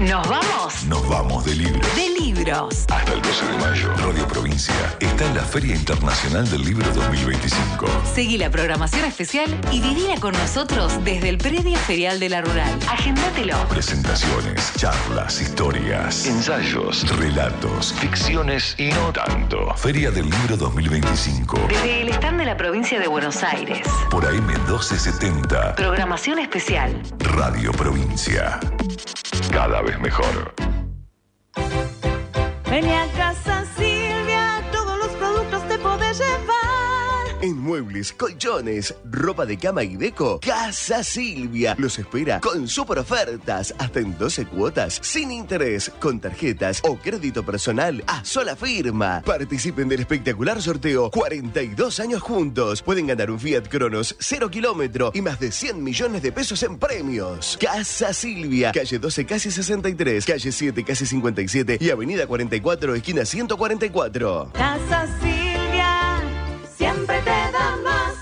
¿Nos vamos? Nos vamos de libros. De libros. Hasta el 12 de mayo, Radio Provincia está en la Feria Internacional del Libro 2025. Seguí la programación especial y vivila con nosotros desde el predio ferial de la Rural. Agéndatelo. Presentaciones, charlas, historias, ensayos, relatos, ficciones y no tanto. Feria del Libro 2025. Desde el stand de la provincia de Buenos Aires. Por AM 1270. Programación especial. Radio Provincia. Cada vez mejor. Ven a Casa Silvia, todos los productos te podés llevar. En muebles, colchones, ropa de cama y deco, Casa Silvia los espera con super ofertas hasta en 12 cuotas, sin interés, con tarjetas o crédito personal a sola firma. Participen del espectacular sorteo 42 años juntos. Pueden ganar un Fiat Cronos 0 kilómetro y más de 100 millones de pesos en premios. Casa Silvia, calle 12 casi 63, calle 7 casi 57 y avenida 44 esquina 144. Casa Silvia, siempre te da más.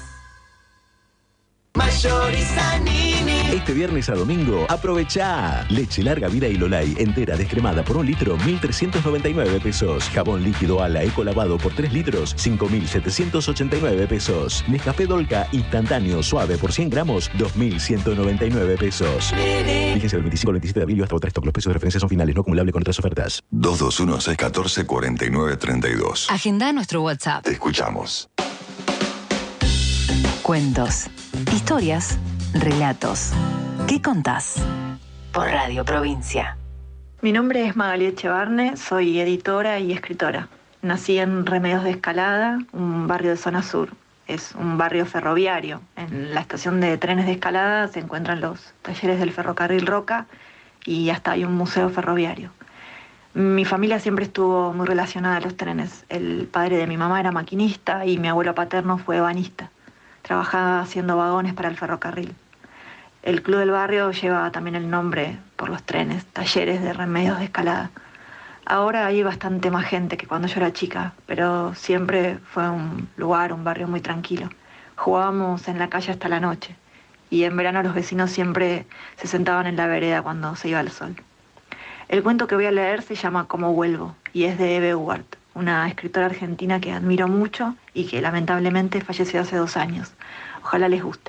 Mayorizanini. Este viernes a domingo, aprovechá. Leche larga vida y Lolay entera descremada por 1 litro, 1.399 pesos. Jabón líquido Ala Eco lavado por 3 litros, 5.789 pesos. Nescafé Dolca instantáneo suave por 100 gramos, 2.199 pesos. Fíjense del 25 al 27 de abril hasta otra stock. Los precios de referencia son finales, no acumulable con otras ofertas. 221-614-4932. Agenda nuestro WhatsApp. Te escuchamos. Cuentos, historias, relatos. ¿Qué contás? Por Radio Provincia. Mi nombre es Magali Echevarne, soy editora y escritora. Nací en Remedios de Escalada, un barrio de zona sur. Es un barrio ferroviario. En la estación de trenes de Escalada se encuentran los talleres del ferrocarril Roca y hasta hay un museo ferroviario. Mi familia siempre estuvo muy relacionada a los trenes. El padre de mi mamá era maquinista y mi abuelo paterno fue ebanista. Trabajaba haciendo vagones para el ferrocarril. El club del barrio lleva también el nombre por los trenes, Talleres de Remedios de Escalada. Ahora hay bastante más gente que cuando yo era chica, pero siempre fue un lugar, un barrio muy tranquilo. Jugábamos en la calle hasta la noche y en verano los vecinos siempre se sentaban en la vereda cuando se iba el sol. El cuento que voy a leer se llama Cómo vuelvo y es de Eve Ugart, una escritora argentina que admiro mucho y que lamentablemente falleció hace 2 años. Ojalá les guste.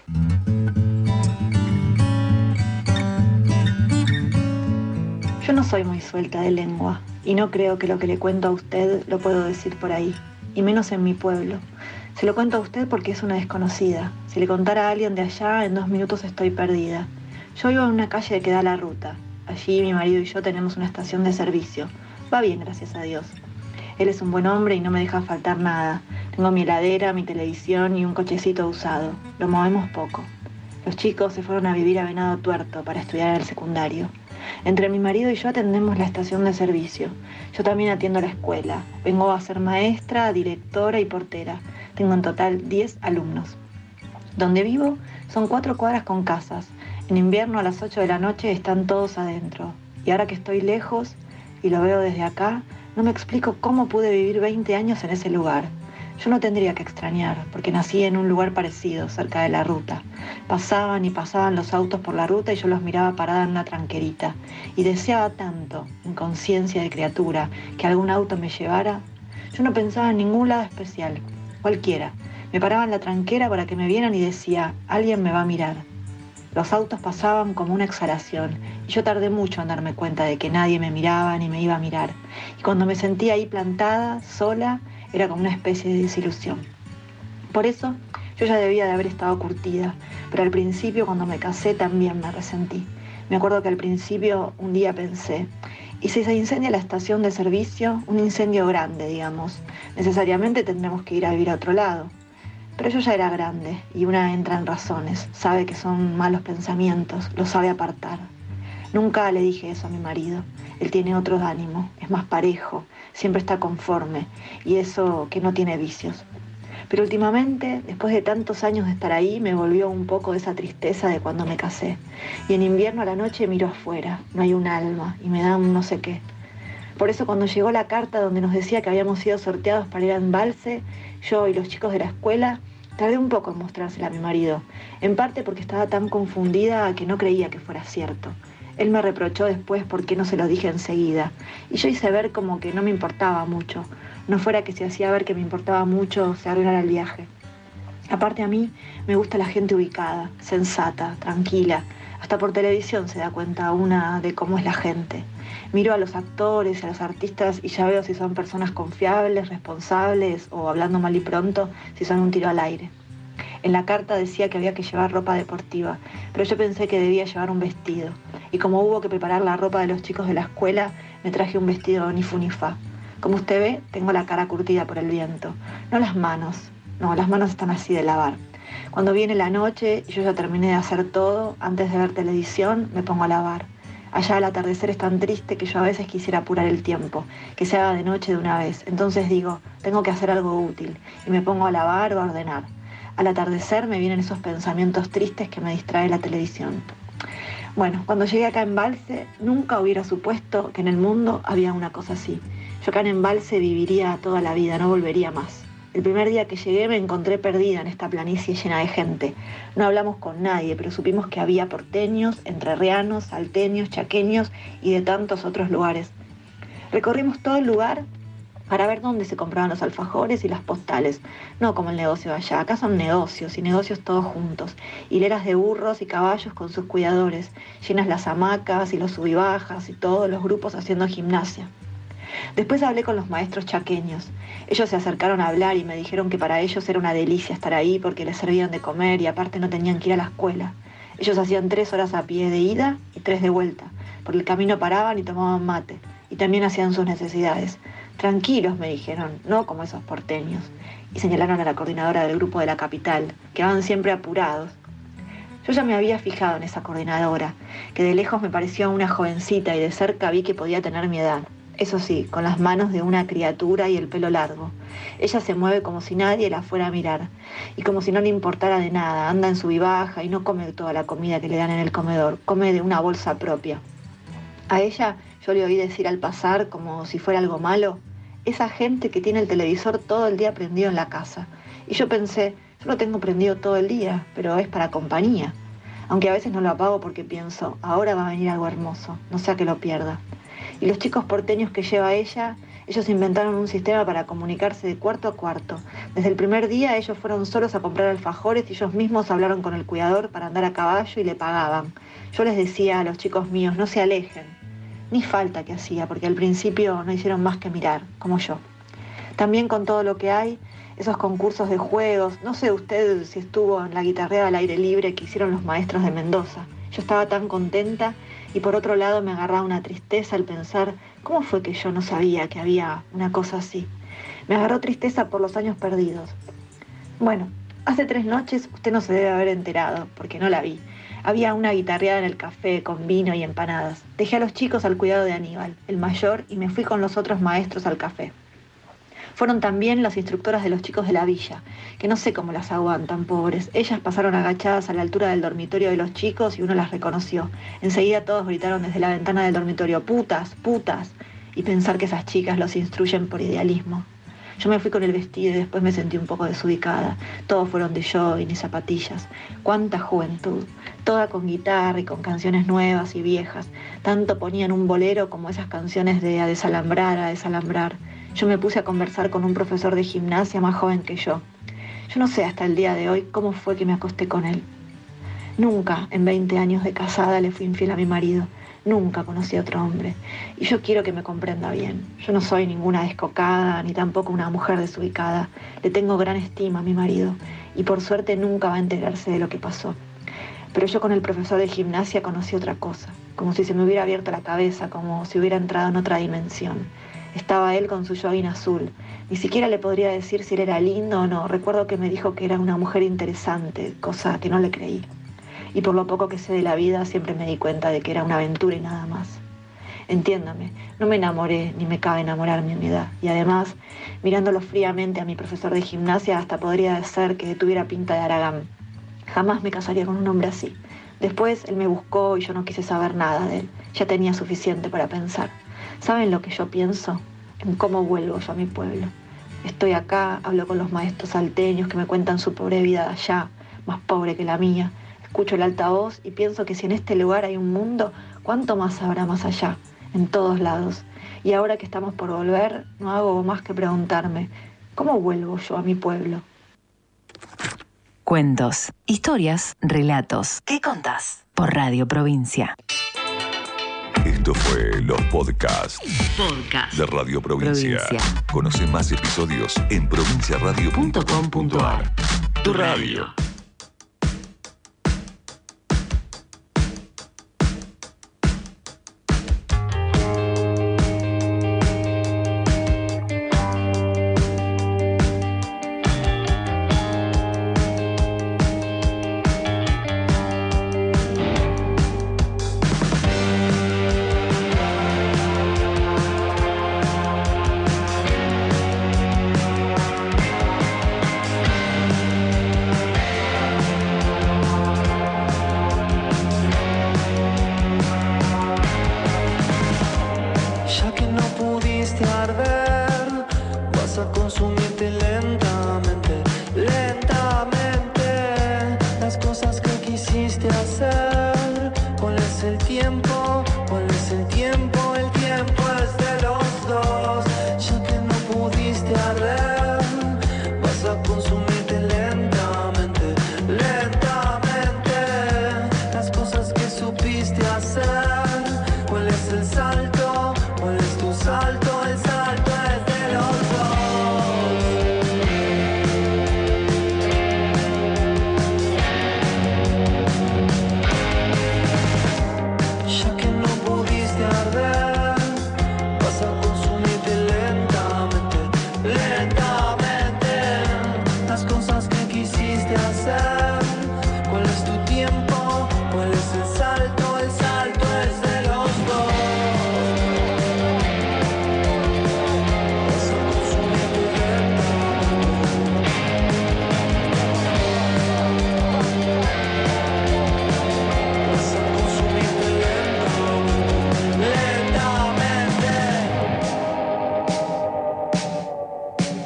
Yo no soy muy suelta de lengua y no creo que lo que le cuento a usted lo puedo decir por ahí, y menos en mi pueblo. Se lo cuento a usted porque es una desconocida. Si le contara a alguien de allá, en 2 minutos estoy perdida. Yo vivo en una calle que da a la ruta. Allí mi marido y yo tenemos una estación de servicio. Va bien, gracias a Dios. Él es un buen hombre y no me deja faltar nada. Tengo mi heladera, mi televisión y un cochecito usado. Lo movemos poco. Los chicos se fueron a vivir a Venado Tuerto para estudiar en el secundario. Entre mi marido y yo atendemos la estación de servicio. Yo también atiendo la escuela. Vengo a ser maestra, directora y portera. Tengo en total 10 alumnos. Donde vivo son 4 cuadras con casas. En invierno a las 8 de la noche están todos adentro. Y ahora que estoy lejos y lo veo desde acá, no me explico cómo pude vivir 20 años en ese lugar. Yo no tendría que extrañar, porque nací en un lugar parecido, cerca de la ruta. Pasaban y pasaban los autos por la ruta y yo los miraba parada en una tranquerita. Y deseaba tanto, en conciencia de criatura, que algún auto me llevara. Yo no pensaba en ningún lado especial, cualquiera. Me paraba en la tranquera para que me vieran y decía, alguien me va a mirar. Los autos pasaban como una exhalación y yo tardé mucho en darme cuenta de que nadie me miraba ni me iba a mirar. Y cuando me sentía ahí plantada, sola, era como una especie de desilusión. Por eso yo ya debía de haber estado curtida, pero al principio cuando me casé también me resentí. Me acuerdo que al principio un día pensé, ¿y si se incendia la estación de servicio? Un incendio grande, digamos. Necesariamente tendremos que ir a vivir a otro lado. Pero yo ya era grande y una entra en razones, sabe que son malos pensamientos, lo sabe apartar. Nunca le dije eso a mi marido, él tiene otro ánimo, es más parejo, siempre está conforme y eso que no tiene vicios. Pero últimamente, después de tantos años de estar ahí, me volvió un poco esa tristeza de cuando me casé. Y en invierno a la noche miro afuera, no hay un alma y me da un no sé qué. Por eso cuando llegó la carta donde nos decía que habíamos sido sorteados para ir a embalse, yo y los chicos de la escuela, tardé un poco en mostrársela a mi marido, en parte porque estaba tan confundida que no creía que fuera cierto. Él me reprochó después por qué no se lo dije enseguida, y yo hice ver como que no me importaba mucho, no fuera que si hacía ver que me importaba mucho se arruinara el viaje. Aparte a mí me gusta la gente ubicada, sensata, tranquila. Hasta por televisión se da cuenta una de cómo es la gente. Miro a los actores y a los artistas y ya veo si son personas confiables, responsables o, hablando mal y pronto, si son un tiro al aire. En la carta decía que había que llevar ropa deportiva, pero yo pensé que debía llevar un vestido. Y como hubo que preparar la ropa de los chicos de la escuela, me traje un vestido ni fu ni fa. Como usted ve, tengo la cara curtida por el viento. No las manos. No, las manos están así de lavar. Cuando viene la noche y yo ya terminé de hacer todo, antes de ver televisión, me pongo a lavar. Allá el atardecer es tan triste que yo a veces quisiera apurar el tiempo, que se haga de noche de una vez. Entonces digo, tengo que hacer algo útil, y me pongo a lavar o a ordenar. Al atardecer me vienen esos pensamientos tristes que me distrae la televisión. Bueno, cuando llegué acá a Embalse, nunca hubiera supuesto que en el mundo había una cosa así. Yo acá en Embalse viviría toda la vida, no volvería más. El primer día que llegué me encontré perdida en esta planicie llena de gente. No hablamos con nadie, pero supimos que había porteños, entrerrianos, salteños, chaqueños y de tantos otros lugares. Recorrimos todo el lugar para ver dónde se compraban los alfajores y las postales. No como el negocio de allá, acá son negocios y negocios todos juntos. Hileras de burros y caballos con sus cuidadores, llenas las hamacas y los subibajas y todos los grupos haciendo gimnasia. Después hablé con los maestros chaqueños. Ellos se acercaron a hablar y me dijeron que para ellos era una delicia estar ahí porque les servían de comer y aparte no tenían que ir a la escuela. Ellos hacían 3 horas a pie de ida y 3 de vuelta. Por el camino paraban y tomaban mate. Y también hacían sus necesidades. Tranquilos, me dijeron, no como esos porteños. Y señalaron a la coordinadora del grupo de la capital, que van siempre apurados. Yo ya me había fijado en esa coordinadora, que de lejos me pareció una jovencita y de cerca vi que podía tener mi edad. Eso sí, con las manos de una criatura y el pelo largo. Ella se mueve como si nadie la fuera a mirar. Y como si no le importara de nada. Anda en su vivaja y no come toda la comida que le dan en el comedor. Come de una bolsa propia. A ella yo le oí decir al pasar, como si fuera algo malo, esa gente que tiene el televisor todo el día prendido en la casa. Y yo pensé, yo lo tengo prendido todo el día, pero es para compañía. Aunque a veces no lo apago porque pienso, ahora va a venir algo hermoso, no sea que lo pierda. Y los chicos porteños que lleva ella, ellos inventaron un sistema para comunicarse de cuarto a cuarto. Desde el primer día ellos fueron solos a comprar alfajores y ellos mismos hablaron con el cuidador para andar a caballo y le pagaban. Yo les decía a los chicos míos, no se alejen. Ni falta que hacía, porque al principio no hicieron más que mirar, como yo. También con todo lo que hay, esos concursos de juegos, no sé usted si estuvo en la guitarreada al aire libre que hicieron los maestros de Mendoza. Yo estaba tan contenta y por otro lado me agarraba una tristeza al pensar cómo fue que yo no sabía que había una cosa así. Me agarró tristeza por los años perdidos. Bueno, hace 3 noches usted no se debe haber enterado, porque no la vi. Había una guitarreada en el café con vino y empanadas. Dejé a los chicos al cuidado de Aníbal, el mayor, y me fui con los otros maestros al café. Fueron también las instructoras de los chicos de la villa, que no sé cómo las aguantan, pobres. Ellas pasaron agachadas a la altura del dormitorio de los chicos y uno las reconoció. Enseguida todos gritaron desde la ventana del dormitorio, ¡putas, putas! Y pensar que esas chicas los instruyen por idealismo. Yo me fui con el vestido y después me sentí un poco desubicada. Todos fueron de jogging y zapatillas. ¡Cuánta juventud! Toda con guitarra y con canciones nuevas y viejas. Tanto ponían un bolero como esas canciones de a desalambrar, a desalambrar. Yo me puse a conversar con un profesor de gimnasia más joven que yo. Yo no sé hasta el día de hoy cómo fue que me acosté con él. Nunca en 20 años de casada le fui infiel a mi marido. Nunca conocí a otro hombre. Y yo quiero que me comprenda bien. Yo no soy ninguna descocada, ni tampoco una mujer desubicada. Le tengo gran estima a mi marido. Y por suerte nunca va a enterarse de lo que pasó. Pero yo con el profesor de gimnasia conocí otra cosa. Como si se me hubiera abierto la cabeza, como si hubiera entrado en otra dimensión. Estaba él con su jogging azul. Ni siquiera le podría decir si él era lindo o no. Recuerdo que me dijo que era una mujer interesante, cosa que no le creí. Y por lo poco que sé de la vida, siempre me di cuenta de que era una aventura y nada más. Entiéndame, no me enamoré, ni me cabe enamorarme a mi edad. Y además, mirándolo fríamente a mi profesor de gimnasia, hasta podría ser que tuviera pinta de Aragán. Jamás me casaría con un hombre así. Después, él me buscó y yo no quise saber nada de él. Ya tenía suficiente para pensar. ¿Saben lo que yo pienso? En cómo vuelvo yo a mi pueblo. Estoy acá, hablo con los maestros salteños que me cuentan su pobre vida de allá, más pobre que la mía. Escucho el altavoz y pienso que si en este lugar hay un mundo, ¿cuánto más habrá más allá? En todos lados. Y ahora que estamos por volver, no hago más que preguntarme, ¿cómo vuelvo yo a mi pueblo? Cuentos, historias, relatos. ¿Qué contás? Por Radio Provincia. Esto fue los podcasts de Radio Provincia. Conoce más episodios en provinciaradio.com.ar. Tu radio.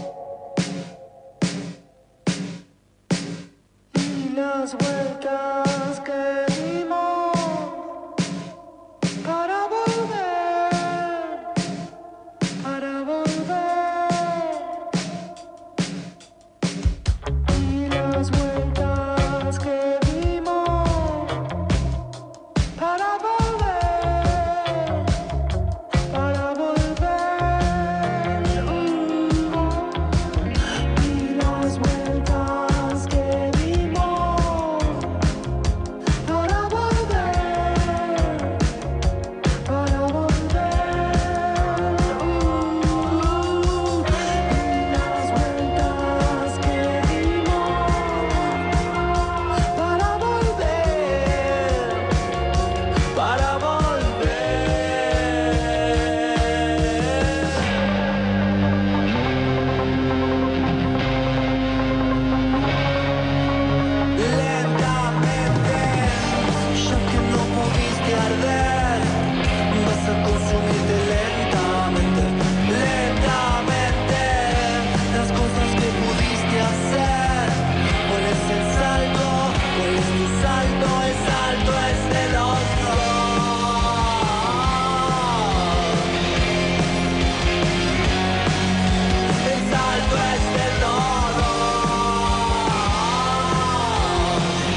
Las vueltas